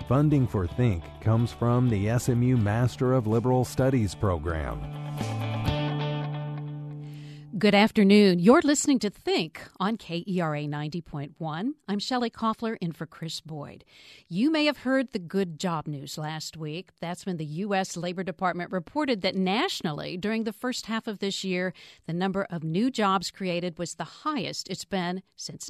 Funding for Think comes from the SMU Master of Liberal Studies program. Good afternoon. You're listening to Think on KERA 90.1. I'm Shelley Koffler in for Chris Boyd. You may have heard the good job news last week. That's when the U.S. Labor Department reported that nationally, during the first half of this year, the number of new jobs created was the highest it's been since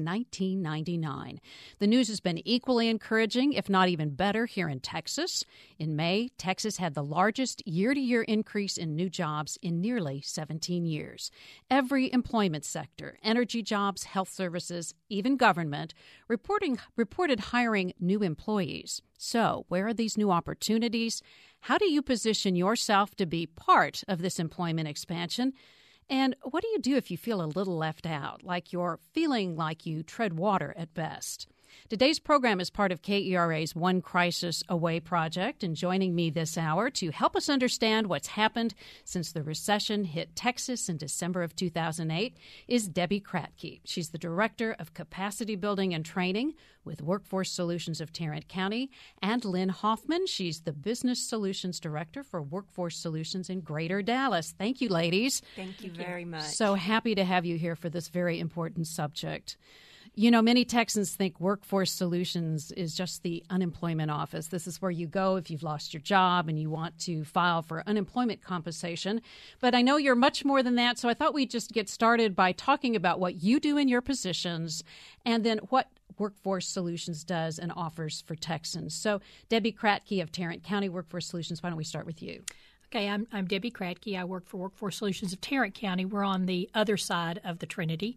1999. The news has been equally encouraging, if not even better, here in Texas. In May, Texas had the largest year-to-year increase in new jobs in nearly 17 years. Every employment sector, energy jobs, health services, even government, reported hiring new employees. So, where are these new opportunities? How do you position yourself to be part of this employment expansion? And what do you do if you feel a little left out, like you're feeling like you tread water at best? Today's program is part of KERA's One Crisis Away project, and joining me this hour to help us understand what's happened since the recession hit Texas in December of 2008 is Debbie Kratke. She's the Director of Capacity Building and Training with Workforce Solutions of Tarrant County, and Lynn Hoffman. She's the Business Solutions Director for Workforce Solutions in Greater Dallas. Thank you, ladies. Thank you very much. So happy to have you here for this very important subject. You know, many Texans think Workforce Solutions is just the unemployment office. This is where you go if you've lost your job and you want to file for unemployment compensation. But I know you're much more than that, so I thought we'd just get started by talking about what you do in your positions and then what Workforce Solutions does and offers for Texans. So, Debbie Kratke of Tarrant County Workforce Solutions, why don't we start with you? Okay, I'm Debbie Kratke. I work for Workforce Solutions of Tarrant County. We're on the other side of the Trinity.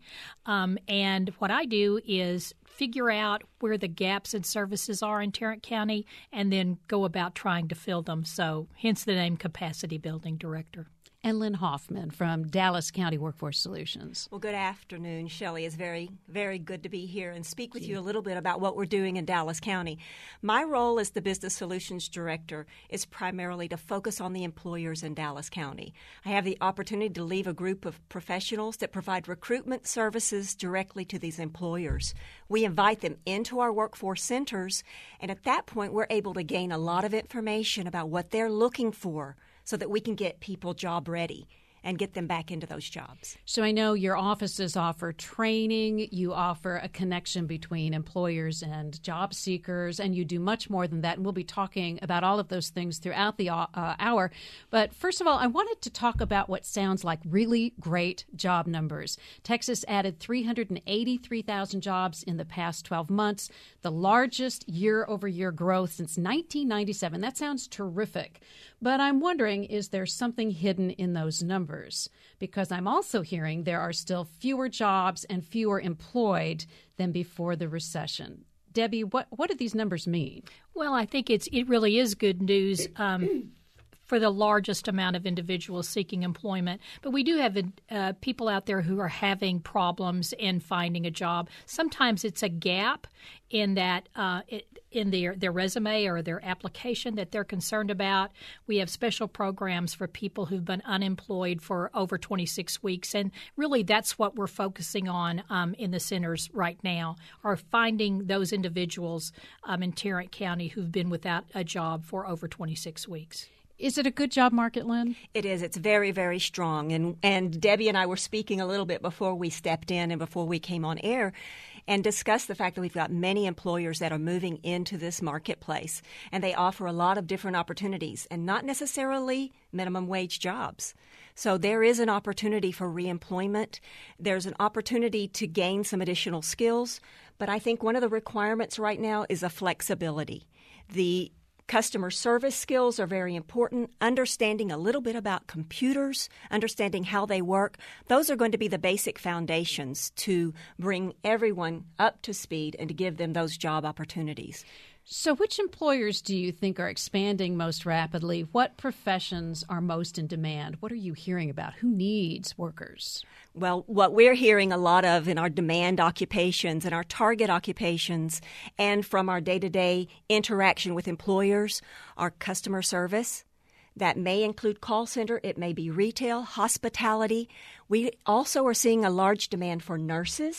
And what I do is figure out where the gaps in services are in Tarrant County and then go about trying to fill them. So hence the name Capacity Building Director. And Lynn Hoffman from Dallas County Workforce Solutions. Well, good afternoon, Shelley. It's very, very good to be here and speak with you a little bit about what we're doing in Dallas County. My role as the Business Solutions Director is primarily to focus on the employers in Dallas County. I have the opportunity to lead a group of professionals that provide recruitment services directly to these employers. We invite them into our workforce centers, and at that point, we're able to gain a lot of information about what they're looking for, so that we can get people job ready and get them back into those jobs. So I know your offices offer training, you offer a connection between employers and job seekers, and you do much more than that. And we'll be talking about all of those things throughout the hour. But first of all, I wanted to talk about what sounds like really great job numbers. Texas added 383,000 jobs in the past 12 months, the largest year-over-year growth since 1997. That sounds terrific. But I'm wondering, is there something hidden in those numbers? Because I'm also hearing there are still fewer jobs and fewer employed than before the recession. Debbie, what do these numbers mean? Well, I think it really is good news for the largest amount of individuals seeking employment. But we do have people out there who are having problems in finding a job. Sometimes it's a gap in that in their resume or their application that they're concerned about. We have special programs for people who've been unemployed for over 26 weeks. And really that's what we're focusing on in the centers right now, are finding those individuals in Tarrant County who've been without a job for over 26 weeks. Is it a good job market, Lynn? It is. It's very, very strong. And Debbie and I were speaking a little bit before we stepped in and before we came on air and discussed the fact that we've got many employers that are moving into this marketplace, and they offer a lot of different opportunities and not necessarily minimum wage jobs. So there is an opportunity for reemployment. There's an opportunity to gain some additional skills. But I think one of the requirements right now is a flexibility. The customer service skills are very important. Understanding a little bit about computers, understanding how they work, those are going to be the basic foundations to bring everyone up to speed and to give them those job opportunities. So which employers do you think are expanding most rapidly? What professions are most in demand? What are you hearing about? Who needs workers? Well, what we're hearing a lot of in our demand occupations and our target occupations and from our day-to-day interaction with employers are customer service. That may include call center. It may be retail, hospitality. We also are seeing a large demand for nurses.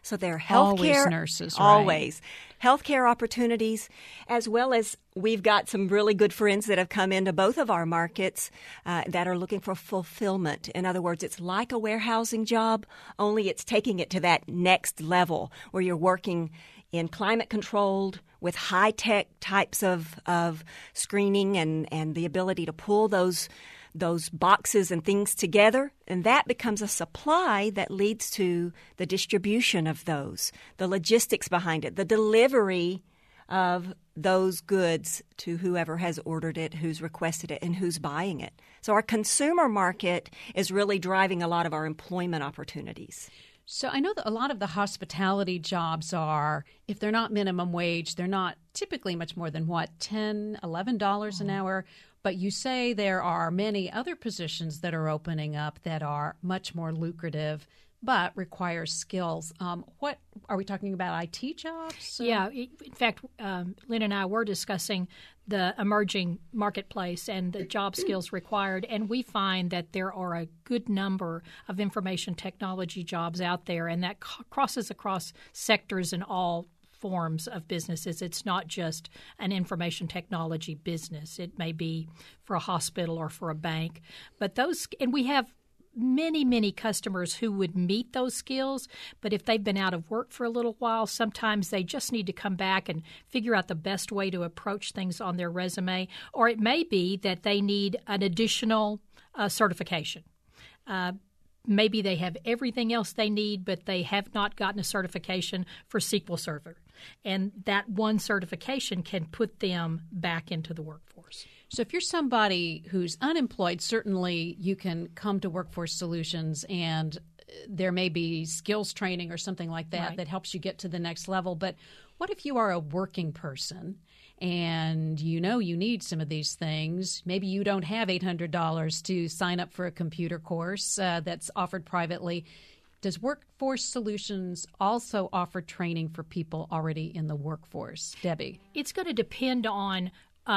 So there are always healthcare, nurses, right? always healthcare opportunities, as well as we've got some really good friends that have come into both of our markets that are looking for fulfillment. In other words, it's like a warehousing job, only it's taking it to that next level where you're working in climate-controlled with high-tech types of screening and the ability to pull those boxes and things together, and that becomes a supply that leads to the distribution of those, the logistics behind it, the delivery of those goods to whoever has ordered it, who's requested it, and who's buying it. So our consumer market is really driving a lot of our employment opportunities. So I know that a lot of the hospitality jobs are, if they're not minimum wage, they're not typically much more than, what, $10, $11 an hour? But you say there are many other positions that are opening up that are much more lucrative but require skills. What are we talking about, IT jobs? Yeah. In fact, Lynn and I were discussing the emerging marketplace and the job skills required, and we find that there are a good number of information technology jobs out there, and that crosses across sectors and all forms of businesses. It's not just an information technology business. It may be for a hospital or for a bank. But those, and we have many customers who would meet those skills, but if they've been out of work for a little while, sometimes they just need to come back and figure out the best way to approach things on their resume. Or it may be that they need an additional certification. Maybe they have everything else they need, but they have not gotten a certification for SQL Server. And that one certification can put them back into the workforce. So if you're somebody who's unemployed, certainly you can come to Workforce Solutions and there may be skills training or something like that Right. that helps you get to the next level. But what if you are a working person and you know you need some of these things? Maybe you don't have $800 to sign up for a computer course that's offered privately. Does Workforce Solutions also offer training for people already in the workforce? Debbie? It's going to depend on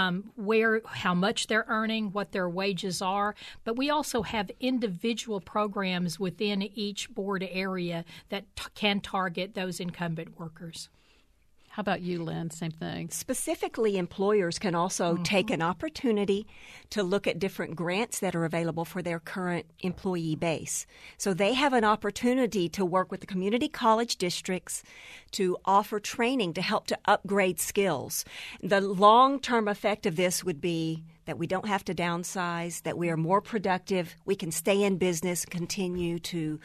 how much they're earning, what their wages are. But we also have individual programs within each board area that can target those incumbent workers. How about you, Lynn? Same thing. Specifically, employers can also take an opportunity to look at different grants that are available for their current employee base. So they have an opportunity to work with the community college districts to offer training to help to upgrade skills. The long-term effect of this would be that we don't have to downsize, that we are more productive, we can stay in business, continue to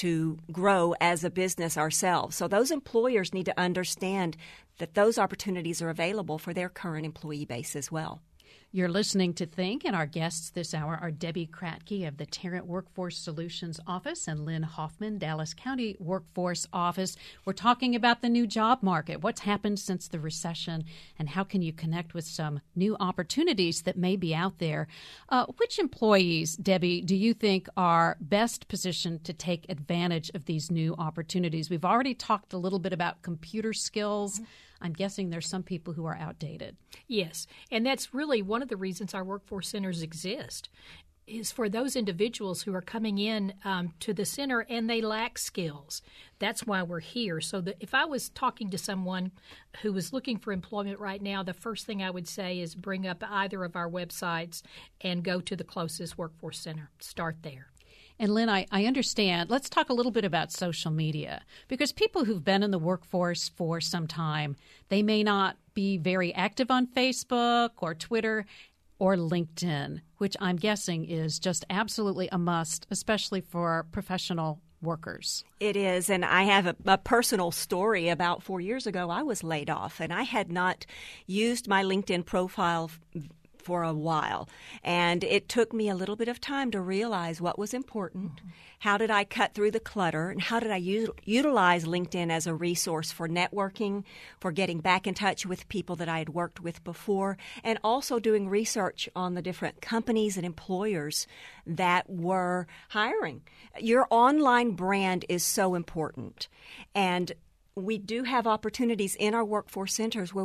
grow as a business ourselves. So those employers need to understand that those opportunities are available for their current employee base as well. You're listening to Think, and our guests this hour are Debbie Kratke of the Tarrant Workforce Solutions Office and Lynn Hoffman, Dallas County Workforce Office. We're talking about the new job market, what's happened since the recession, and how can you connect with some new opportunities that may be out there. Which employees, Debbie, do you think are best positioned to take advantage of these new opportunities? We've already talked a little bit about computer skills. I'm guessing there's some people who are outdated. Yes, and that's really one of the reasons our workforce centers exist, is for those individuals who are coming in to the center and they lack skills. That's why we're here. So if I was talking to someone who was looking for employment right now, the first thing I would say is bring up either of our websites and go to the closest workforce center. Start there. And Lynn, I understand. Let's talk a little bit about social media, because people who've been in the workforce for some time, they may not be very active on Facebook or Twitter or LinkedIn, which I'm guessing is just absolutely a must, especially for professional workers. It is, and I have a personal story. About 4 years ago, I was laid off, and I had not used my LinkedIn profile for a while. And it took me a little bit of time to realize what was important. Mm-hmm. How did I cut through the clutter? And how did I utilize LinkedIn as a resource for networking, for getting back in touch with people that I had worked with before, and also doing research on the different companies and employers that were hiring. Your online brand is so important. And we do have opportunities in our workforce centers where we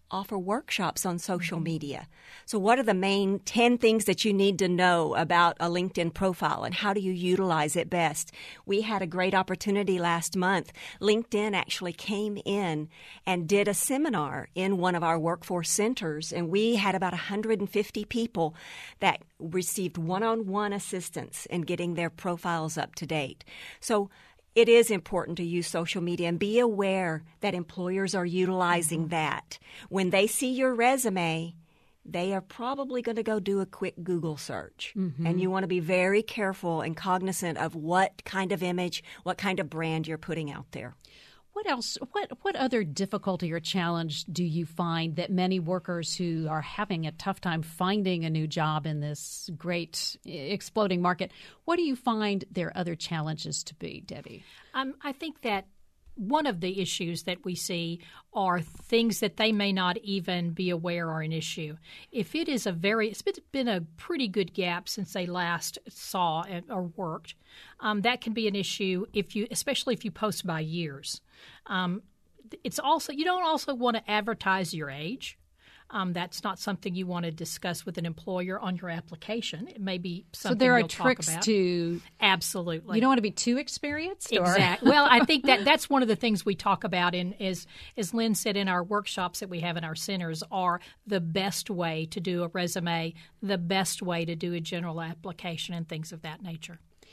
offer workshops on social media. So what are the main 10 things that you need to know about a LinkedIn profile, and how do you utilize it best? We had a great opportunity last month. LinkedIn actually came in and did a seminar in one of our workforce centers, and we had about 150 people that received one-on-one assistance in getting their profiles up to date. So it is important to use social media and be aware that employers are utilizing that. When they see your resume, they are probably going to go do a quick Google search. And you want to be very careful and cognizant of what kind of image, what kind of brand you're putting out there. What else? What other difficulty or challenge do you find that many workers who are having a tough time finding a new job in this great exploding market, what do you find their other challenges to be, Debbie? I think that one of the issues that we see are things that they may not even be aware are an issue. If it is it's been a pretty good gap since they last saw or worked, that can be an issue especially if you post by years. It's also, you don't also want to advertise your age. That's not something you want to discuss with an employer on your application. It may be something So there are you'll tricks talk about. to... Absolutely. You don't want to be too experienced? Exactly. Well, I think that's one of the things we talk about, as Lynn said, in our workshops that we have in our centers, are the best way to do a resume, the best way to do a general application, and things of that nature.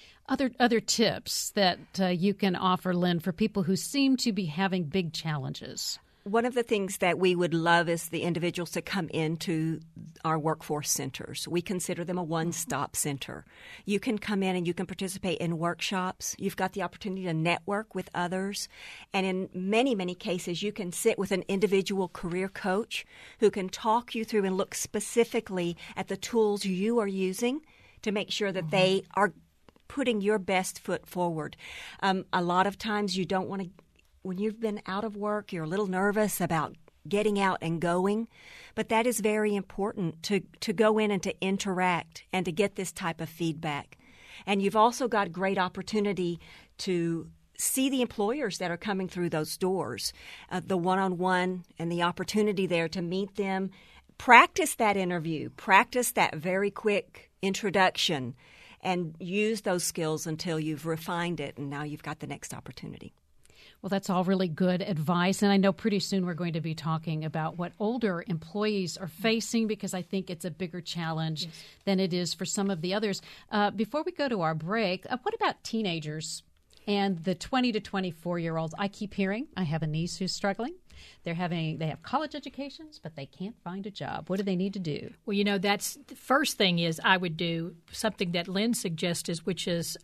Other tips that you can offer, Lynn, for people who seem to be having big challenges? One of the things that we would love is the individuals to come into our workforce centers. We consider them a one-stop center. You can come in and you can participate in workshops. You've got the opportunity to network with others. And in many, many cases, you can sit with an individual career coach who can talk you through and look specifically at the tools you are using to make sure that they are putting your best foot forward. A lot of times you don't want to, when you've been out of work, you're a little nervous about getting out and going, but that is very important to go in and to interact and to get this type of feedback. And you've also got great opportunity to see the employers that are coming through those doors, the one-on-one and the opportunity there to meet them. Practice that interview, practice that very quick introduction, and use those skills until you've refined it, and now you've got the next opportunity. Well, that's all really good advice. And I know pretty soon we're going to be talking about what older employees are facing, because I think it's a bigger challenge than it is for some of the others. Before we go to our break, what about teenagers and the 20 to 24-year-olds? I keep hearing, I have a niece who's struggling. They have college educations, but they can't find a job. What do they need to do? Well, that's the first thing is I would do something that Lynn suggested, which is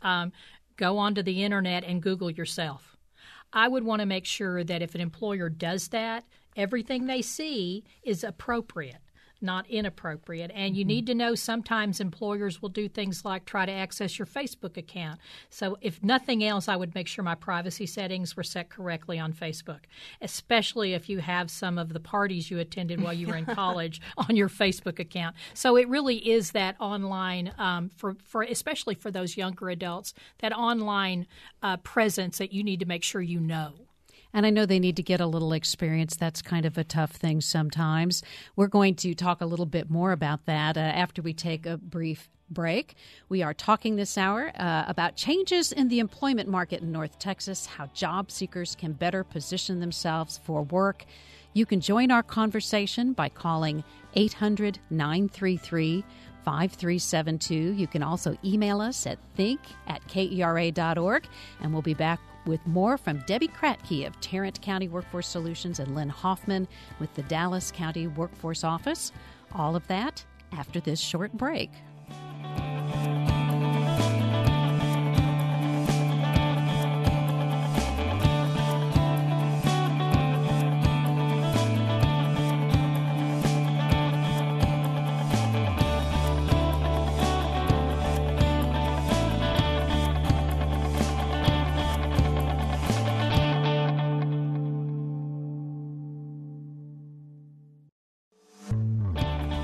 go onto the internet and Google yourself. I would want to make sure that if an employer does that, everything they see is appropriate, not inappropriate. And you need to know sometimes employers will do things like try to access your Facebook account. So if nothing else, I would make sure my privacy settings were set correctly on Facebook, especially if you have some of the parties you attended while you were in college on your Facebook account. So it really is that online, for especially for those younger adults, that online presence that you need to make sure you know. And I know they need to get a little experience. That's kind of a tough thing sometimes. We're going to talk a little bit more about that after we take a brief break. We are talking this hour about changes in the employment market in North Texas, how job seekers can better position themselves for work. You can join our conversation by calling 800-933-5372. You can also email us at think@kera.org, and we'll be back with more from Debbie Kratke of Tarrant County Workforce Solutions and Lynn Hoffman with the Dallas County Workforce Office. All of that after this short break.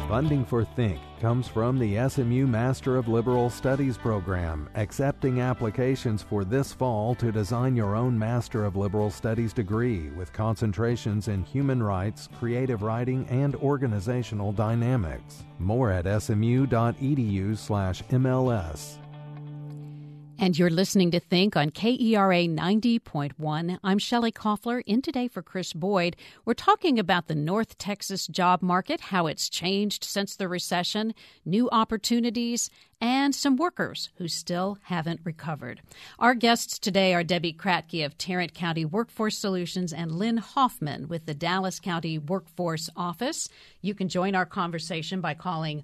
Funding for Think comes from the SMU Master of Liberal Studies program, accepting applications for this fall to design your own Master of Liberal Studies degree with concentrations in human rights, creative writing, and organizational dynamics. More at smu.edu/MLS. And you're listening to Think on KERA 90.1. I'm Shelley Koffler. In today for Chris Boyd, we're talking about the North Texas job market, how it's changed since the recession, new opportunities, and some workers who still haven't recovered. Our guests today are Debbie Kratke of Tarrant County Workforce Solutions and Lynn Hoffman with the Dallas County Workforce Office. You can join our conversation by calling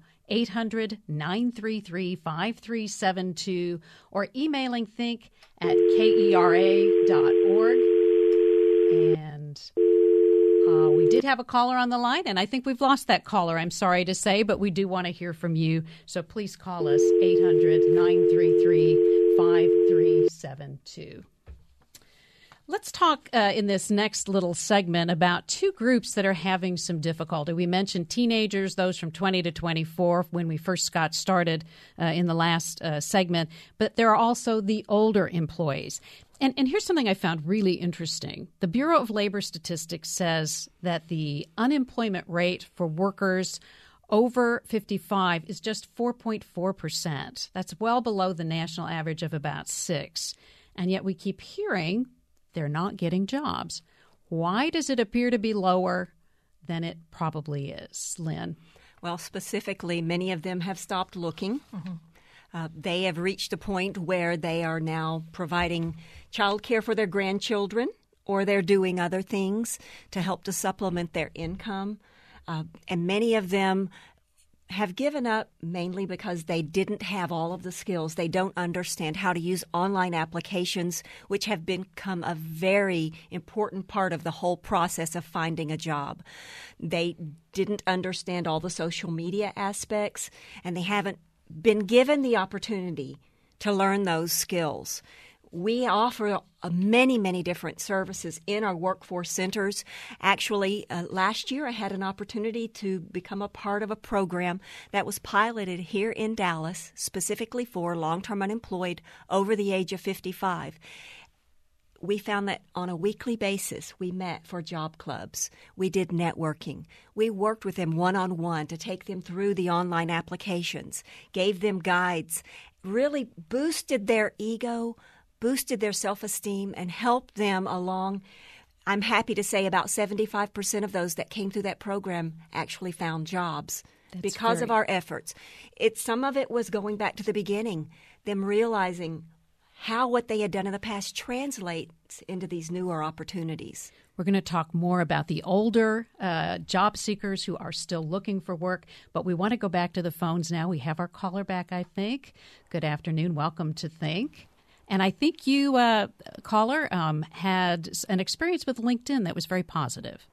800-933-5372 or emailing think@kera.org. And we did have a caller on the line, and I think we've lost that caller, I'm sorry to say, but we do want to hear from you. So please call us 800-933-5372. Let's talk in this next little segment about two groups that are having some difficulty. We mentioned teenagers, those from 20 to 24 when we first got started in the last segment, but there are also the older employees. And here's something I found really interesting. The Bureau of Labor Statistics says that the unemployment rate for workers over 55 is just 4.4%. That's well below the national average of about 6%. And yet we keep hearing they're not getting jobs. Why does it appear to be lower than it probably is, Lynn? Well, specifically, many of them have stopped looking. Mm-hmm. They have reached a point where they are now providing child care for their grandchildren, or they're doing other things to help to supplement their income. And many of them have given up mainly because they didn't have all of the skills. They don't understand how to use online applications, which have become a very important part of the whole process of finding a job. They didn't understand all the social media aspects, and they haven't been given the opportunity to learn those skills. We offer many, many different services in our workforce centers. Actually, last year I had an opportunity to become a part of a program that was piloted here in Dallas specifically for long-term unemployed over the age of 55. We found that on a weekly basis, we met for job clubs. We did networking. We worked with them one-on-one to take them through the online applications, gave them guides, really boosted their ego, boosted their self-esteem, and helped them along. I'm happy to say about 75% of those that came through that program actually found jobs because of our efforts. Some of it was going back to the beginning, them realizing how what they had done in the past translates into these newer opportunities. We're going to talk more about the older job seekers who are still looking for work, but we want to go back to the phones now. We have our caller back, I think. Good afternoon. Welcome to Think. And I think you, caller, had an experience with LinkedIn that was very positive.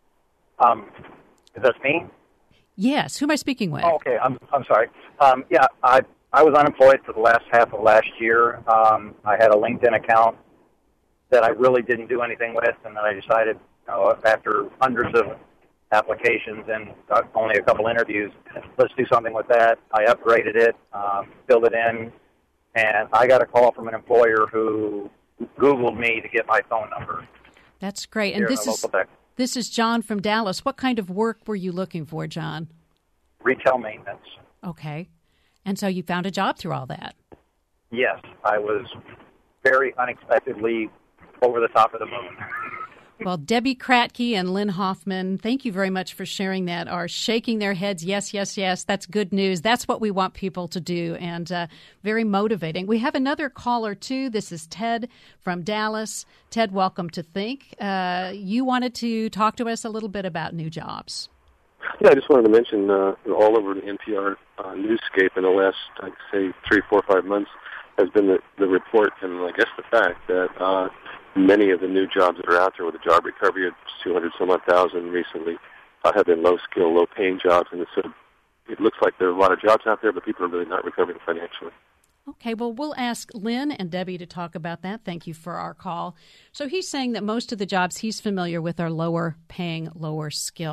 Is that me? Yes. Who am I speaking with? Oh, okay. I'm sorry. I was unemployed for the last half of last year. I had a LinkedIn account that I really didn't do anything with, and then I decided, after hundreds of applications and only a couple interviews, let's do something with that. I upgraded it, filled it in, and I got a call from an employer who Googled me to get my phone number. That's great. And this is John from Dallas. What kind of work were you looking for, John? Retail maintenance. Okay. And so you found a job through all that? Yes. I was very unexpectedly over the top of the moon. Well, Debbie Kratke and Lynn Hoffman, thank you very much for sharing that, are shaking their heads. Yes, yes, yes. That's good news. That's what we want people to do, and very motivating. We have another caller, too. This is Ted from Dallas. Ted, welcome to Think. You wanted to talk to us a little bit about new jobs. Yeah, I just wanted to mention all over the NPR newscape in the last, I'd say, 3, 4, 5 months has been the report and I guess the fact that many of the new jobs that are out there with the job recovery of 200-some-odd-thousand recently have been low-skill, low-paying jobs, and it looks like there are a lot of jobs out there, but people are really not recovering financially. Okay, well, we'll ask Lynn and Debbie to talk about that. Thank you for our call. So he's saying that most of the jobs he's familiar with are lower-paying, lower-skilled.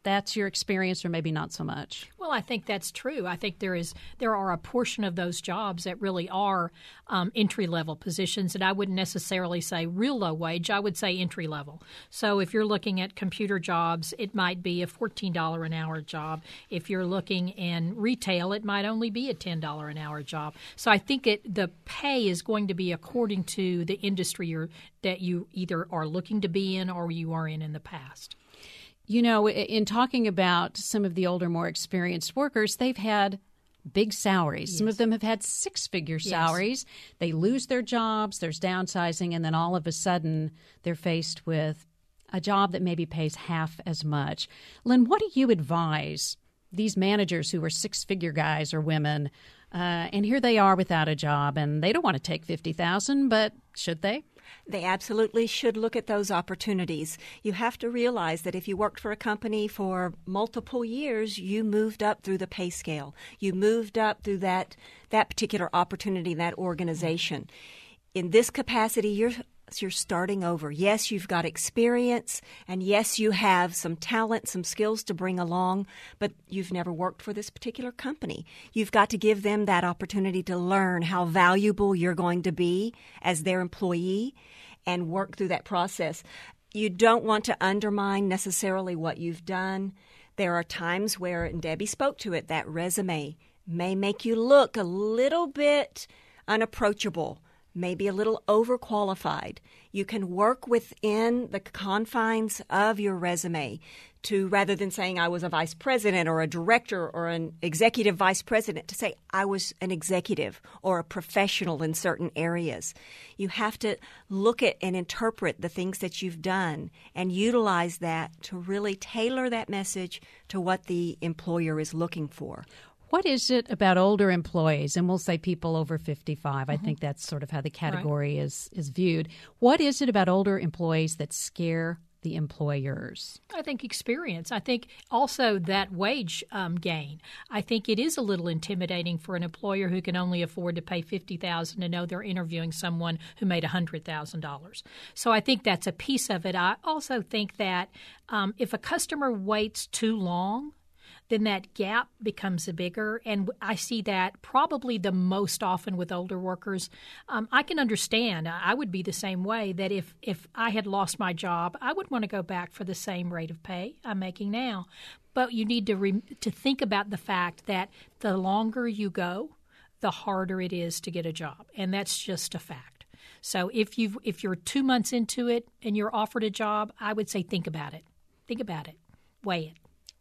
that's your experience, or maybe not so much? Well, I think that's true. I think there are a portion of those jobs that really are entry-level positions, and I wouldn't necessarily say real low wage. I would say entry-level. So if you're looking at computer jobs, it might be a $14 an hour job. If you're looking in retail, it might only be a $10 an hour job. So I think the pay is going to be according to the industry that you either are looking to be in or you are in the past. You know, in talking about some of the older, more experienced workers, they've had big salaries. Yes. Some of them have had six-figure salaries. Yes. They lose their jobs, there's downsizing, and then all of a sudden they're faced with a job that maybe pays half as much. Lynn, what do you advise these managers who are six-figure guys or women, and here they are without a job, and they don't want to take $50,000, but should they? They absolutely should look at those opportunities. You have to realize that if you worked for a company for multiple years, you moved up through the pay scale. You moved up through that particular opportunity, that organization. In this capacity, you're starting over. Yes, you've got experience, and yes, you have some talent, some skills to bring along, but you've never worked for this particular company. You've got to give them that opportunity to learn how valuable you're going to be as their employee and work through that process. You don't want to undermine necessarily what you've done. There are times where, and Debbie spoke to it, that resume may make you look a little bit unapproachable, maybe a little overqualified. You can work within the confines of your resume to, rather than saying I was a vice president or a director or an executive vice president, to say I was an executive or a professional in certain areas. You have to look at and interpret the things that you've done and utilize that to really tailor that message to what the employer is looking for. What is it about older employees, and we'll say people over 55, I think that's sort of how the category is viewed. What is it about older employees that scare the employers? I think experience. I think also that wage gain. I think it is a little intimidating for an employer who can only afford to pay $50,000 to know they're interviewing someone who made $100,000. So I think that's a piece of it. I also think that if a customer waits too long, then that gap becomes bigger. And I see that probably the most often with older workers. I can understand. I would be the same way, that if I had lost my job, I would want to go back for the same rate of pay I'm making now. But you need to think about the fact that the longer you go, the harder it is to get a job. And that's just a fact. So if you're 2 months into it and you're offered a job, I would say think about it. Think about it. Weigh it.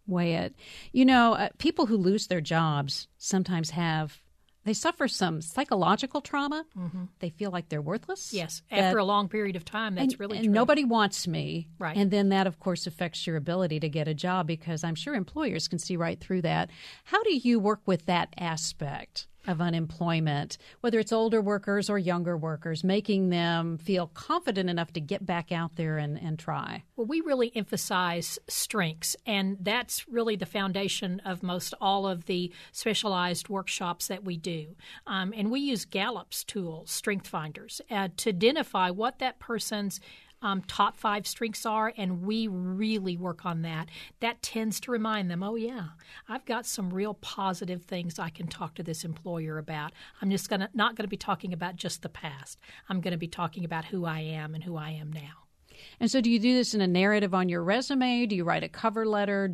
You know, people who lose their jobs sometimes they suffer some psychological trauma. Mm-hmm. They feel like they're worthless. Yes, after a long period of time, that's really true. Nobody wants me. Right. And then that, of course, affects your ability to get a job, because I'm sure employers can see right through that. How do you work with that aspect of unemployment, whether it's older workers or younger workers, making them feel confident enough to get back out there and try? Well, we really emphasize strengths, and that's really the foundation of most all of the specialized workshops that we do. And we use Gallup's tools, Strength Finders, to identify what that person's top 5 strengths are, and we really work on that. That tends to remind them, oh, yeah, I've got some real positive things I can talk to this employer about. I'm just not going to be talking about just the past. I'm going to be talking about who I am and who I am now. And so do you do this in a narrative on your resume? Do you write a cover letter?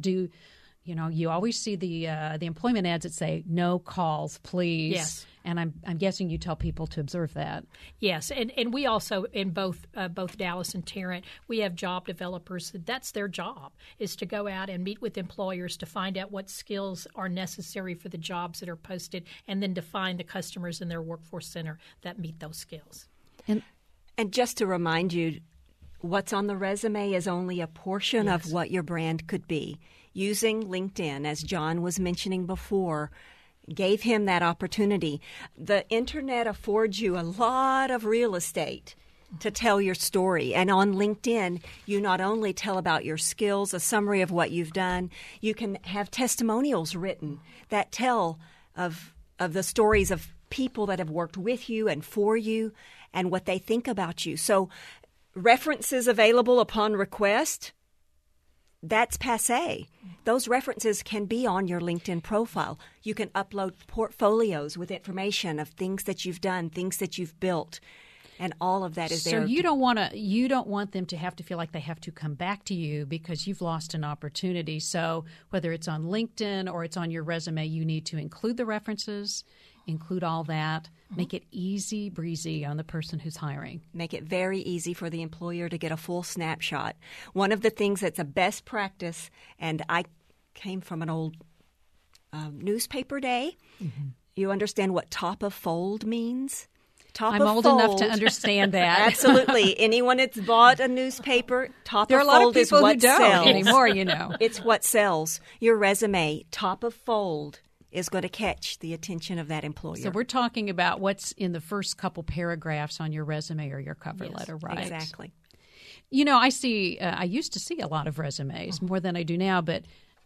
You always see the employment ads that say, no calls, please. Yes. And I'm guessing you tell people to observe that. Yes, and we also, in both Dallas and Tarrant, we have job developers. That's their job, is to go out and meet with employers to find out what skills are necessary for the jobs that are posted, and then to find the customers in their workforce center that meet those skills. And just to remind you, what's on the resume is only a portion of what your brand could be. Using LinkedIn, as John was mentioning before, gave him that opportunity. The Internet affords you a lot of real estate to tell your story. And on LinkedIn, you not only tell about your skills, a summary of what you've done, you can have testimonials written that tell of the stories of people that have worked with you and for you and what they think about you. So references available upon request. that's passé. Those references can be on your LinkedIn profile. You can upload portfolios with information of things that you've done, things that you've built, and all of that is there. So you don't want them to have to feel like they have to come back to you because you've lost an opportunity. So whether it's on LinkedIn or it's on your resume, you need to include the references, include all that, make it easy breezy on the person who's hiring. Make it very easy for the employer to get a full snapshot. One of the things that's a best practice, and I came from an old newspaper day. Mm-hmm. You understand what top of fold means? I'm old enough to understand that. Absolutely. Anyone that's bought a newspaper, top there of are a lot fold of people is what who don't sells. anymore, you know. It's what sells. Your resume, top of fold, is going to catch the attention of that employer. So we're talking about what's in the first couple paragraphs on your resume or your cover letter, right? Exactly. You know, I used to see a lot of resumes, more than I do now, but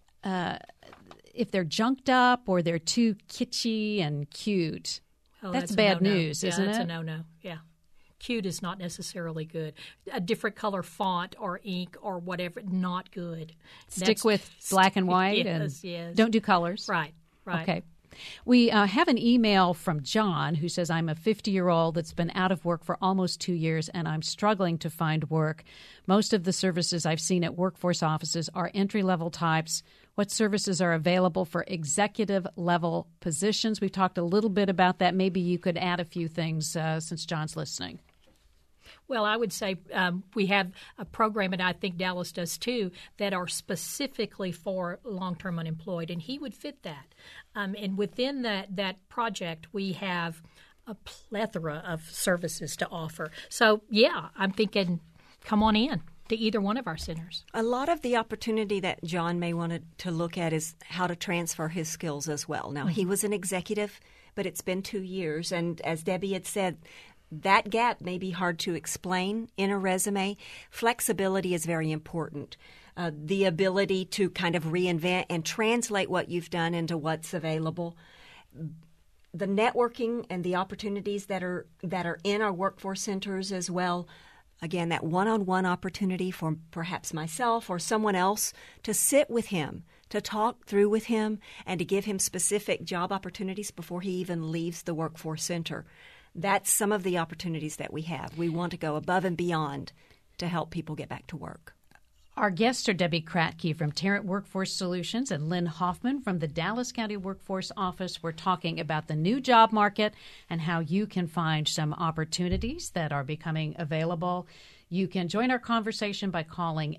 if they're junked up or they're too kitschy and cute, that's bad news, isn't it? That's a no-no, yeah. Cute is not necessarily good. A different color font or ink or whatever, not good. Stick with black and white yes. Don't do colors. Right. Okay. We have an email from John who says, I'm a 50-year-old that's been out of work for almost 2 years, and I'm struggling to find work. Most of the services I've seen at workforce offices are entry-level types. What services are available for executive-level positions? We've talked a little bit about that. Maybe you could add a few things since John's listening. Well, I would say we have a program, and I think Dallas does too, that are specifically for long-term unemployed, and he would fit that. And within that project, we have a plethora of services to offer. So, yeah, I'm thinking come on in to either one of our centers. A lot of the opportunity that John may want to look at is how to transfer his skills as well. Now, he was an executive, but it's been 2 years, and as Debbie had said, that gap may be hard to explain in a resume. Flexibility is very important. The ability to kind of reinvent and translate what you've done into what's available. The networking and the opportunities that are in our workforce centers as well. Again, that one-on-one opportunity for perhaps myself or someone else to sit with him, to talk through with him, and to give him specific job opportunities before he even leaves the workforce center. That's some of the opportunities that we have. We want to go above and beyond to help people get back to work. Our guests are Debbie Kratke from Tarrant Workforce Solutions and Lynn Hoffman from the Dallas County Workforce Office. We're talking about the new job market and how you can find some opportunities that are becoming available. You can join our conversation by calling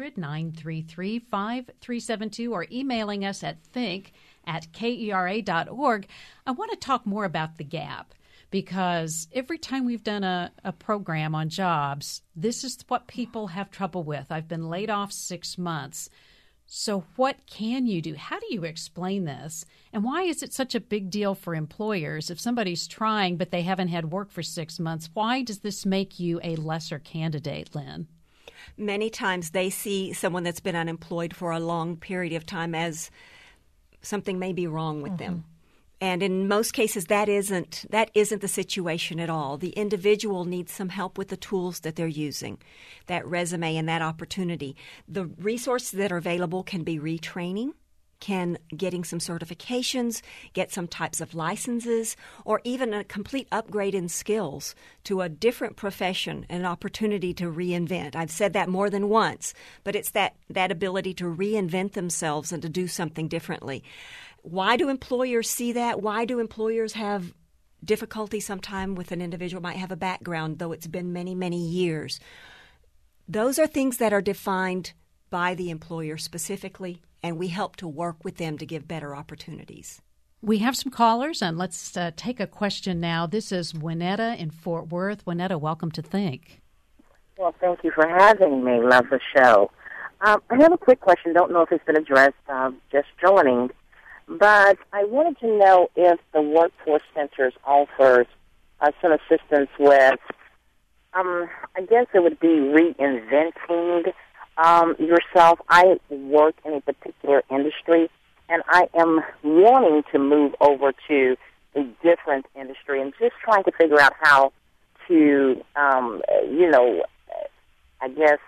800-933-5372 or emailing us at think@kera.org. I want to talk more about the gap, because every time we've done a program on jobs, this is what people have trouble with. I've been laid off 6 months. So what can you do? How do you explain this? And why is it such a big deal for employers? If somebody's trying but they haven't had work for 6 months, why does this make you a lesser candidate, Lynn? Many times they see someone that's been unemployed for a long period of time as something may be wrong with them. And in most cases, that isn't the situation at all. The individual needs some help with the tools that they're using, that resume and that opportunity. The resources that are available can be retraining, can getting some certifications, get some types of licenses, or even a complete upgrade in skills to a different profession, an opportunity to reinvent. I've said that more than once, but it's that ability to reinvent themselves and to do something differently. Why do employers see that? Why do employers have difficulty sometime with an individual might have a background, though it's been many, many years? Those are things that are defined by the employer specifically, and we help to work with them to give better opportunities. We have some callers, and let's take a question now. This is Winetta in Fort Worth. Winetta, welcome to Think. Well, thank you for having me. Love the show. I have a quick question. Don't know if it's been addressed. Just joining. But I wanted to know if the Workforce Centers offers some assistance with, I guess it would be reinventing yourself. I work in a particular industry, and I am wanting to move over to a different industry and just trying to figure out how to, I guess,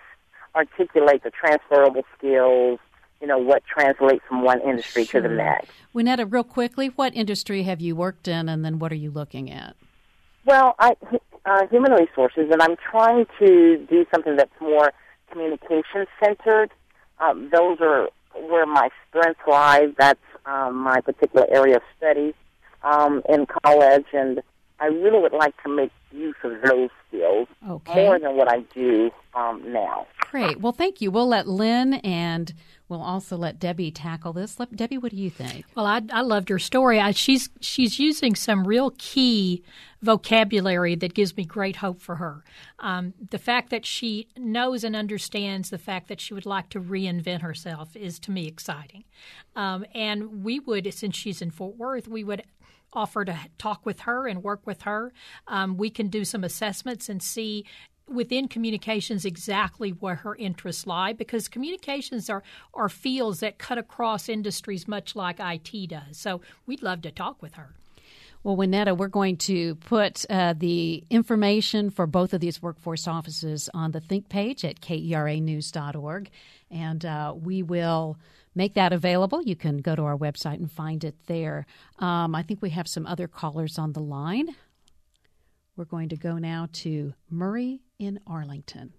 articulate the transferable skills, what translates from one industry to the next. Winetta, real quickly, what industry have you worked in, and then what are you looking at? Well, human resources, and I'm trying to do something that's more communication-centered. Those are where my strengths lie. That's my particular area of study in college, and I really would like to make use of those skills more than what I do now. Great. Well, thank you. We'll let Lynn and we'll also let Debbie tackle this. Debbie, what do you think? Well, I loved her story. She's using some real key vocabulary that gives me great hope for her. The fact that she knows and understands the fact that she would like to reinvent herself is, to me, exciting. And we would, since she's in Fort Worth, we would offer to talk with her and work with her. We can do some assessments and see within communications exactly where her interests lie, because communications are fields that cut across industries much like IT does. So we'd love to talk with her. Well, Winetta, we're going to put the information for both of these workforce offices on the Think page at KERAnews.org, and we will make that available. You can go to our website and find it there. I think we have some other callers on the line. We're going to go now to Murray in Arlington.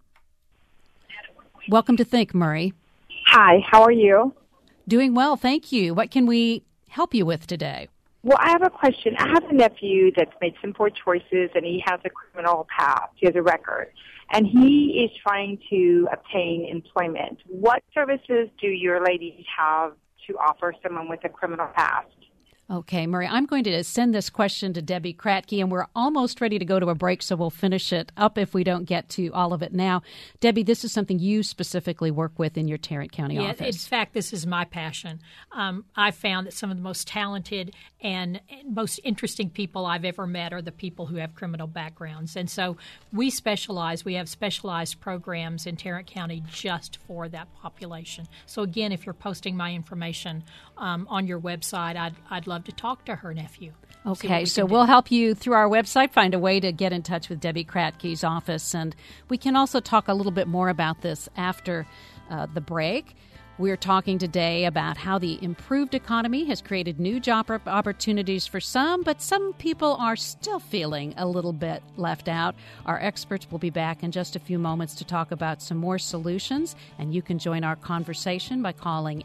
Welcome to Think, Murray. Hi, how are you? Doing well, thank you. What can we help you with today? Well, I have a question. I have a nephew that's made some poor choices, and he has a criminal past. He has a record. And he is trying to obtain employment. What services do your ladies have to offer someone with a criminal past? Okay, Murray, I'm going to send this question to Debbie Kratke, and we're almost ready to go to a break, so we'll finish it up if we don't get to all of it now. Debbie, this is something you specifically work with in your Tarrant County office. In fact, this is my passion. I found that some of the most talented and most interesting people I've ever met are the people who have criminal backgrounds. And so we have specialized programs in Tarrant County just for that population. So again, if you're posting my information on your website, I'd love to talk to her nephew. Okay, so we'll help you through our website find a way to get in touch with Debbie Kratke's office, and we can also talk a little bit more about this after the break. We're talking today about how the improved economy has created new job opportunities for some, but some people are still feeling a little bit left out. Our experts will be back in just a few moments to talk about some more solutions, and you can join our conversation by calling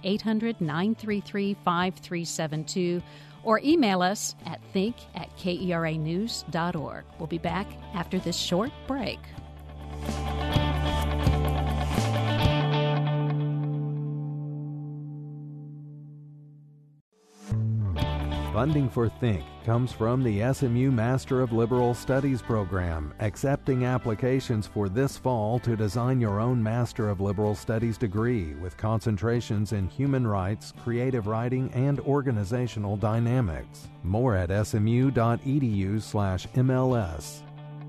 800-933-5372 or email us at think@KERAnews.org. We'll be back after this short break. Funding for Think comes from the SMU Master of Liberal Studies program, accepting applications for this fall to design your own Master of Liberal Studies degree with concentrations in human rights, creative writing, and organizational dynamics. More at smu.edu/MLS.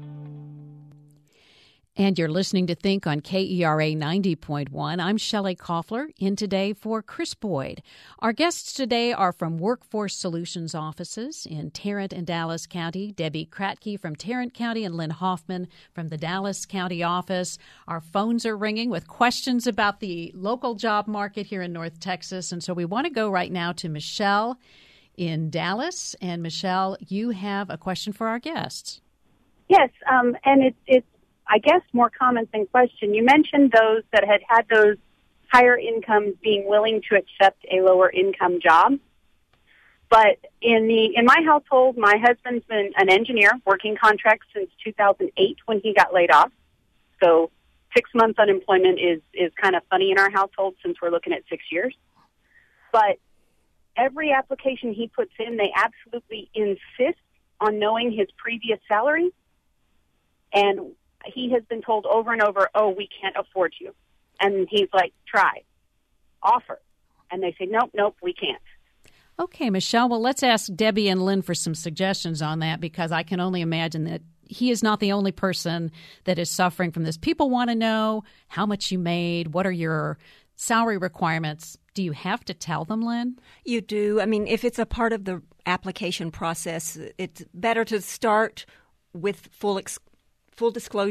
And you're listening to Think on KERA 90.1. I'm Shelley Koffler, in today for Chris Boyd. Our guests today are from Workforce Solutions offices in Tarrant and Dallas County, Debbie Kratke from Tarrant County and Lynn Hoffman from the Dallas County office. Our phones are ringing with questions about the local job market here in North Texas, and so we want to go right now to Michelle in Dallas. And Michelle, you have a question for our guests. Yes, and it's I guess more common than question. You mentioned those that had those higher incomes being willing to accept a lower income job. But in my household, my husband's been an engineer working contracts since 2008 when he got laid off. So 6 months unemployment is kind of funny in our household since we're looking at 6 years. But every application he puts in, they absolutely insist on knowing his previous salary. And he has been told over and over, oh, we can't afford you. And he's like, try, offer. And they say, nope, we can't. Okay, Michelle, well, let's ask Debbie and Lynn for some suggestions on that, because I can only imagine that he is not the only person that is suffering from this. People want to know how much you made, what are your salary requirements. Do you have to tell them, Lynn? You do. I mean, if it's a part of the application process, it's better to start with full disclosure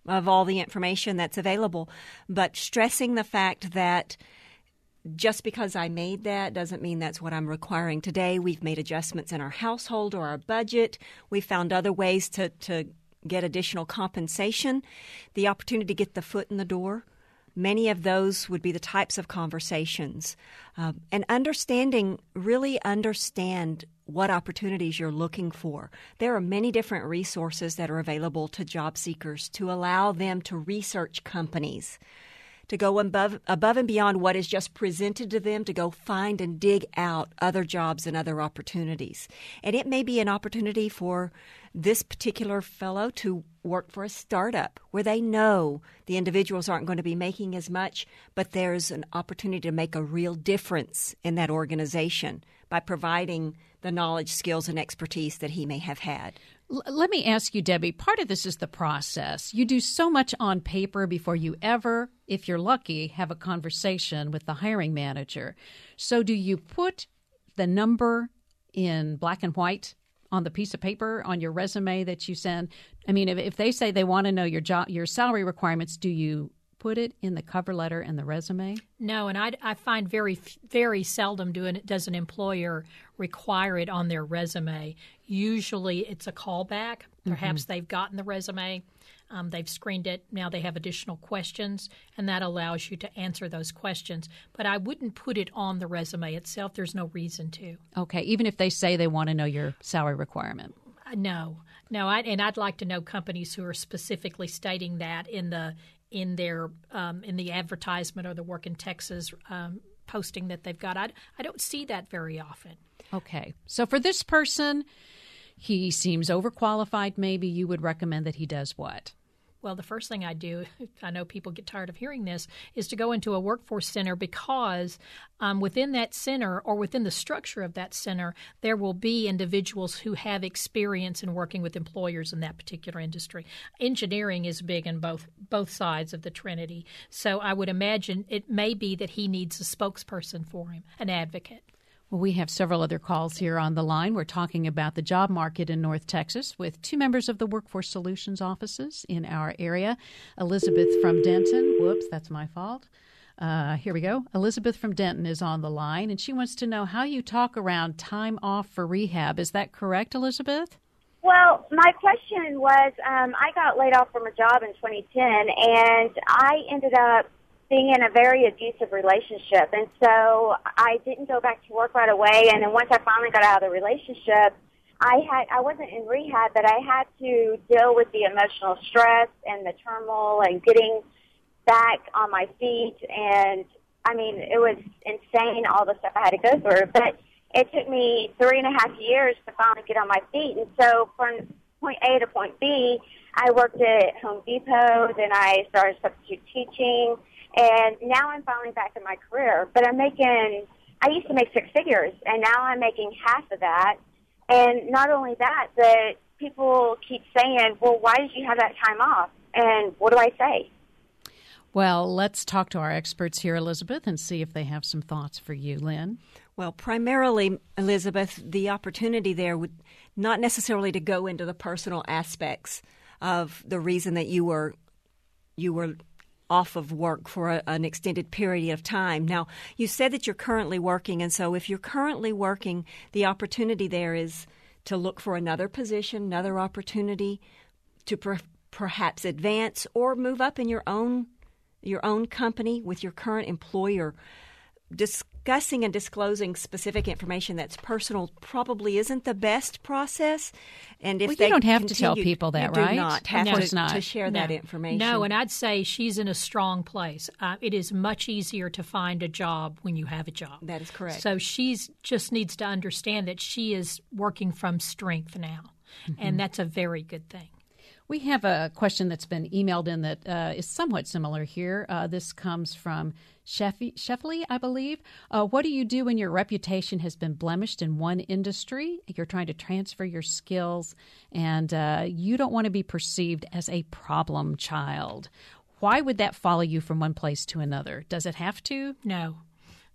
of all the information that's available, but stressing the fact that just because I made that doesn't mean that's what I'm requiring today. We've made adjustments in our household or our budget. We found other ways to get additional compensation. The opportunity to get the foot in the door. Many of those would be the types of conversations. And really understand what opportunities you're looking for. There are many different resources that are available to job seekers to allow them to research companies, to go above and beyond what is just presented to them, to go find and dig out other jobs and other opportunities. And it may be an opportunity for this particular fellow to work for a startup where they know the individuals aren't going to be making as much, but there's an opportunity to make a real difference in that organization by providing the knowledge, skills, and expertise that he may have had. Let me ask you, Debbie, part of this is the process. You do so much on paper before you ever, if you're lucky, have a conversation with the hiring manager. So do you put the number in black and white on the piece of paper on your resume that you send? I mean, if they say they want to know your salary requirements, do you put it in the cover letter and the resume? No, and I find very, very seldom does an employer require it on their resume. Usually it's a callback. Perhaps they've gotten the resume, they've screened it, now they have additional questions, and that allows you to answer those questions. But I wouldn't put it on the resume itself. There's no reason to. Okay, even if they say they want to know your salary requirement? No. I'd like to know companies who are specifically stating that in the advertisement or the Work in Texas posting that they've got. I don't see that very often. Okay. So for this person, he seems overqualified. Maybe you would recommend that he does what? Well, the first thing I do, I know people get tired of hearing this, is to go into a workforce center because within that center or within the structure of that center, there will be individuals who have experience in working with employers in that particular industry. Engineering is big in both sides of the Trinity. So I would imagine it may be that he needs a spokesperson for him, an advocate. Well, we have several other calls here on the line. We're talking about the job market in North Texas with two members of the Workforce Solutions offices in our area. Elizabeth from Denton. Whoops, that's my fault. Here we go. Elizabeth from Denton is on the line, and she wants to know how you talk around time off for rehab. Is that correct, Elizabeth? Well, my question was, I got laid off from a job in 2010, and I ended up being in a very abusive relationship. And so I didn't go back to work right away. And then once I finally got out of the relationship, I wasn't in rehab, but I had to deal with the emotional stress and the turmoil and getting back on my feet. And, I mean, it was insane, all the stuff I had to go through. But it took me 3.5 years to finally get on my feet. And so from point A to point B, I worked at Home Depot, then I started substitute teaching, and now I'm finally back in my career. But I used to make 6 figures, and now I'm making half of that. And not only that, but people keep saying, well, why did you have that time off? And what do I say? Well, let's talk to our experts here, Elizabeth, and see if they have some thoughts for you. Lynn? Well, primarily, Elizabeth, the opportunity there would not necessarily to go into the personal aspects of the reason that you were off of work for an extended period of time. Now, you said that you're currently working, and so if you're currently working, the opportunity there is to look for another position, another opportunity to perhaps advance or move up in your own company with your current employer. Discussing and disclosing specific information that's personal probably isn't the best process. And if you don't have to tell people that, right? You do not have to share that information. No, and I'd say she's in a strong place. It is much easier to find a job when you have a job. That is correct. So she just needs to understand that she is working from strength now, and that's a very good thing. We have a question that's been emailed in that is somewhat similar here. This comes from Sheffley, I believe. What do you do when your reputation has been blemished in one industry? You're trying to transfer your skills, and you don't want to be perceived as a problem child. Why would that follow you from one place to another? Does it have to? No.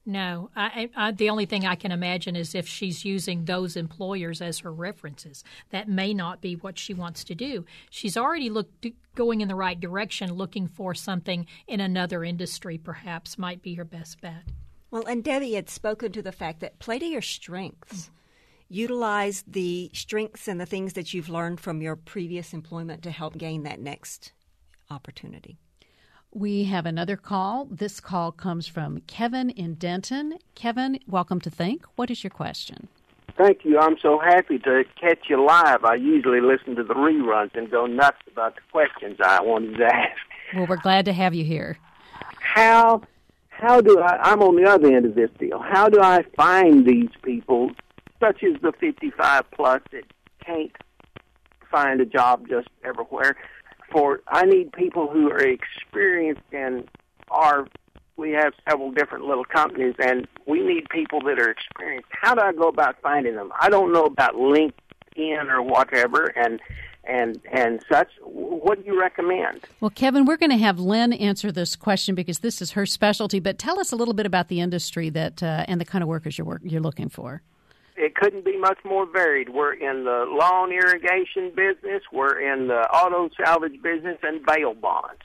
No. The only thing I can imagine is if she's using those employers as her references. That may not be what she wants to do. She's already going in the right direction, looking for something in another industry perhaps might be her best bet. Well, and Debbie had spoken to the fact that play to your strengths. Utilize the strengths and the things that you've learned from your previous employment to help gain that next opportunity. We have another call. This call comes from Kevin in Denton. Kevin, welcome to Think. What is your question? Thank you. I'm so happy to catch you live. I usually listen to the reruns and go nuts about the questions I wanted to ask. Well, we're glad to have you here. How do I'm on the other end of this deal. How do I find these people, such as the 55 plus that can't find a job just everywhere? I need people who are experienced and we have several different little companies, and we need people that are experienced. How do I go about finding them? I don't know about LinkedIn or whatever, and such. What do you recommend? Well, Kevin, we're going to have Lynn answer this question because this is her specialty, but tell us a little bit about the industry that and the kind of workers you're looking for. It couldn't be much more varied. We're in the lawn irrigation business, we're in the auto salvage business, and bail bonds.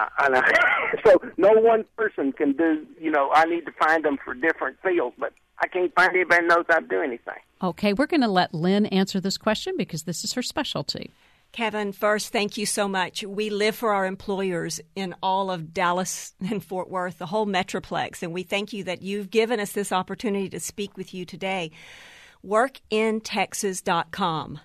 So no one person can do, I need to find them for different fields, but I can't find anybody who knows how to do anything. Okay, we're going to let Lynn answer this question because this is her specialty. Kevin, first, thank you so much. We live for our employers in all of Dallas and Fort Worth, the whole Metroplex, and we thank you that you've given us this opportunity to speak with you today. WorkInTexas.com.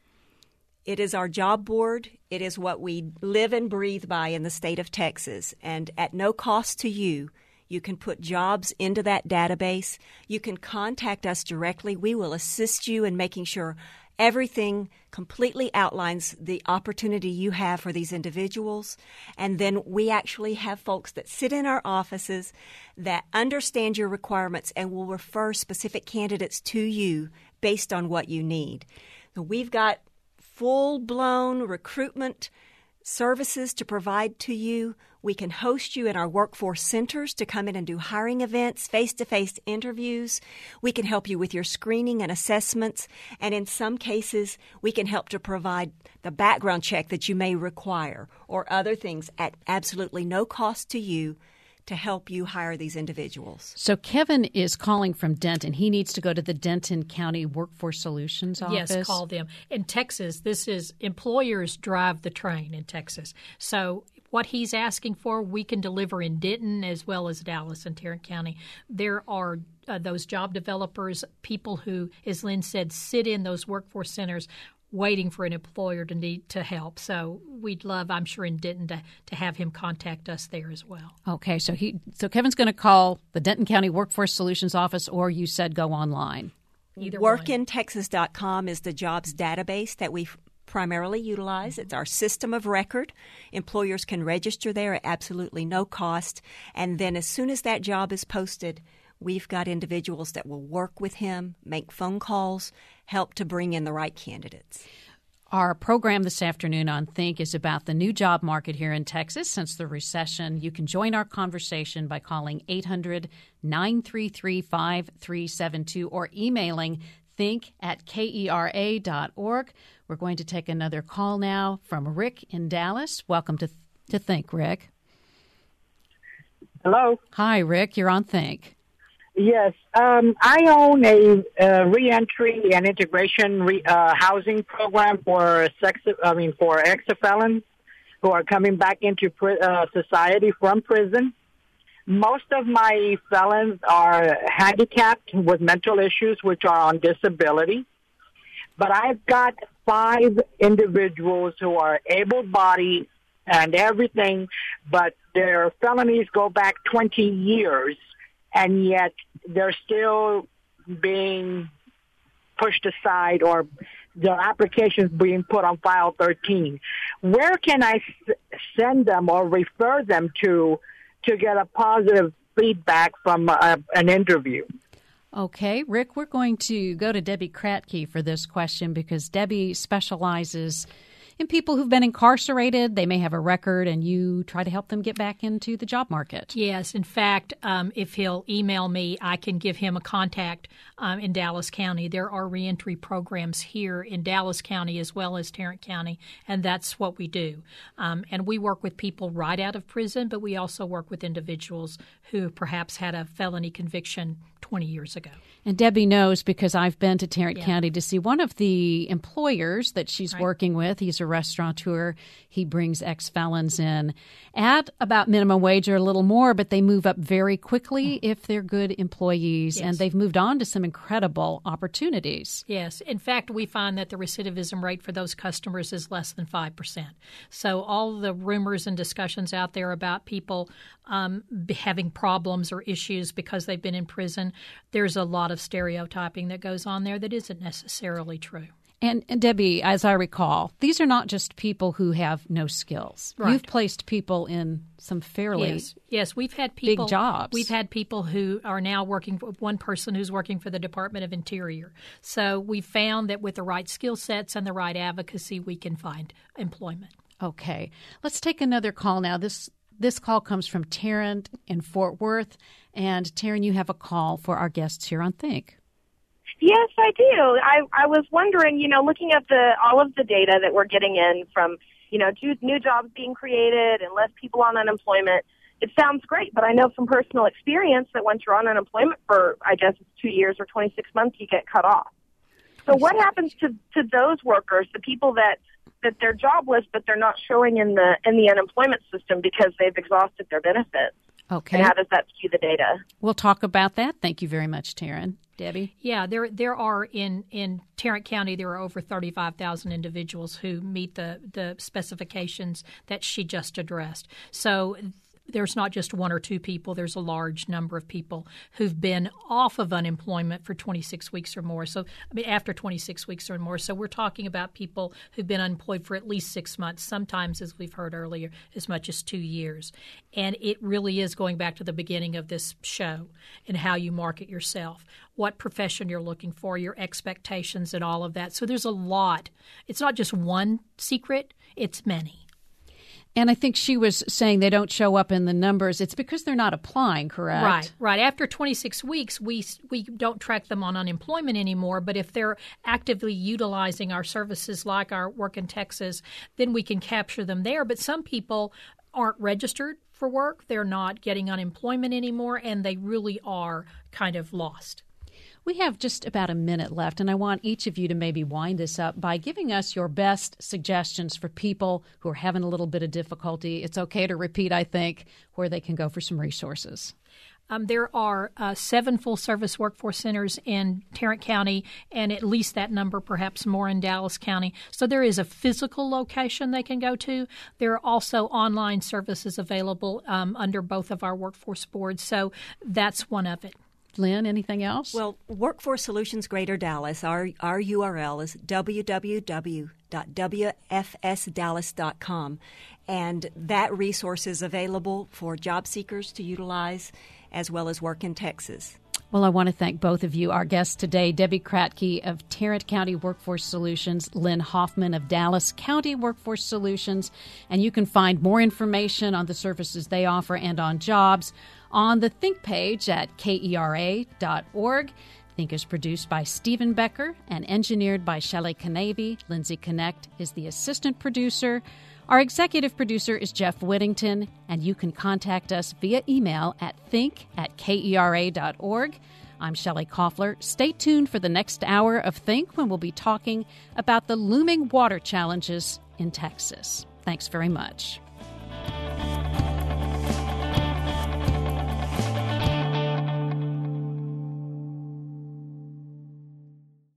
It is our job board. It is what we live and breathe by in the state of Texas. And at no cost to you, you can put jobs into that database. You can contact us directly. We will assist you in making sure everything completely outlines the opportunity you have for these individuals. And then we actually have folks that sit in our offices that understand your requirements and will refer specific candidates to you based on what you need. So we've got full-blown recruitment services to provide to you. We can host you in our workforce centers to come in and do hiring events, face-to-face interviews. We can help you with your screening and assessments. And in some cases, we can help to provide the background check that you may require or other things at absolutely no cost to you to help you hire these individuals. So Kevin is calling from Denton. He needs to go to the Denton County Workforce Solutions office. Yes, call them. In Texas, this is employers drive the train in Texas. So what he's asking for, we can deliver in Denton as well as Dallas and Tarrant County. There are those job developers, people who, as Lynn said, sit in those workforce centers waiting for an employer to need to help. So we'd love, I'm sure, in Denton to have him contact us there as well. Okay, so Kevin's going to call the Denton County Workforce Solutions office, or you said go online. WorkInTexas.com is the jobs database that we primarily utilize. It's our system of record. Employers can register there at absolutely no cost. And then as soon as that job is posted, we've got individuals that will work with him, make phone calls, help to bring in the right candidates. Our program this afternoon on Think is about the new job market here in Texas since the recession. You can join our conversation by calling 800-933-5372 or emailing think@kera.org. We're going to take another call now from Rick in Dallas. Welcome to Think, Rick. Hello. Hi, Rick. You're on Think. Yes, I own a reentry and integration housing program for ex-felons who are coming back into society from prison. Most of my felons are handicapped with mental issues, which are on disability. But I've got 5 individuals who are able-bodied and everything, but their felonies go back 20 years. And yet they're still being pushed aside or their applications being put on file 13. Where can I send them or refer them to get a positive feedback from an interview? Okay, Rick, we're going to go to Debbie Kratke for this question because Debbie specializes in people who've been incarcerated. They may have a record, and you try to help them get back into the job market. Yes. In fact, if he'll email me, I can give him a contact in Dallas County. There are reentry programs here in Dallas County as well as Tarrant County, and that's what we do. And we work with people right out of prison, but we also work with individuals who perhaps had a felony conviction 20 years ago. And Debbie knows, because I've been to Tarrant County to see one of the employers that she's working with. He's a restaurateur. He brings ex-felons in at about minimum wage or a little more, but they move up very quickly if they're good employees, and they've moved on to some incredible opportunities. Yes. In fact, we find that the recidivism rate for those customers is less than 5%. So all the rumors and discussions out there about people having problems or issues because they've been in prison, there's a lot of stereotyping that goes on there that isn't necessarily true. And Debbie, as I recall, these are not just people who have no skills. Right. You've placed people in some fairly yes, we've had people, big jobs. We've had people who are now working, one person who's working for the Department of Interior. So we found that with the right skill sets and the right advocacy, we can find employment. Okay. Let's take another call now. This call comes from Taryn in Fort Worth. And Taryn, you have a call for our guests here on Think. Yes, I do. I was wondering, looking at all of the data that we're getting in from, new jobs being created and less people on unemployment, it sounds great. But I know from personal experience that once you're on unemployment for, I guess it's 2 years or 26 months, you get cut off. So what happens to those workers, the people that they're jobless, but they're not showing in the unemployment system because they've exhausted their benefits? Okay. And how does that skew the data? We'll talk about that. Thank you very much, Taryn. Debbie? Yeah, there are in Tarrant County, there are over 35,000 individuals who meet the specifications that she just addressed. So there's not just one or two people. There's a large number of people who've been off of unemployment for 26 weeks or more. So, after 26 weeks or more. So we're talking about people who've been unemployed for at least 6 months, sometimes, as we've heard earlier, as much as 2 years. And it really is going back to the beginning of this show and how you market yourself, what profession you're looking for, your expectations and all of that. So there's a lot. It's not just one secret, it's many. And I think she was saying they don't show up in the numbers. It's because they're not applying, correct? Right. After 26 weeks, we don't track them on unemployment anymore. But if they're actively utilizing our services like our Work in Texas, then we can capture them there. But some people aren't registered for work. They're not getting unemployment anymore, and they really are kind of lost. We have just about a minute left, and I want each of you to maybe wind this up by giving us your best suggestions for people who are having a little bit of difficulty. It's okay to repeat, I think, where they can go for some resources. There are 7 full-service workforce centers in Tarrant County, and at least that number, perhaps more, in Dallas County. So there is a physical location they can go to. There are also online services available under both of our workforce boards, so that's one of it. Lynn, anything else? Well, Workforce Solutions Greater Dallas, our URL is www.wfsdallas.com, and that resource is available for job seekers to utilize as well as Work in Texas. Well, I want to thank both of you. Our guests today, Debbie Kratke of Tarrant County Workforce Solutions, Lynn Hoffman of Dallas County Workforce Solutions, and you can find more information on the services they offer and on jobs on the Think page at KERA.org. Think is produced by Stephen Becker and engineered by Shelley Canavy. Lindsay Connect is the assistant producer. Our executive producer is Jeff Whittington, and you can contact us via email at think@kera.org. I'm Shelley Koffler. Stay tuned for the next hour of Think, when we'll be talking about the looming water challenges in Texas. Thanks very much.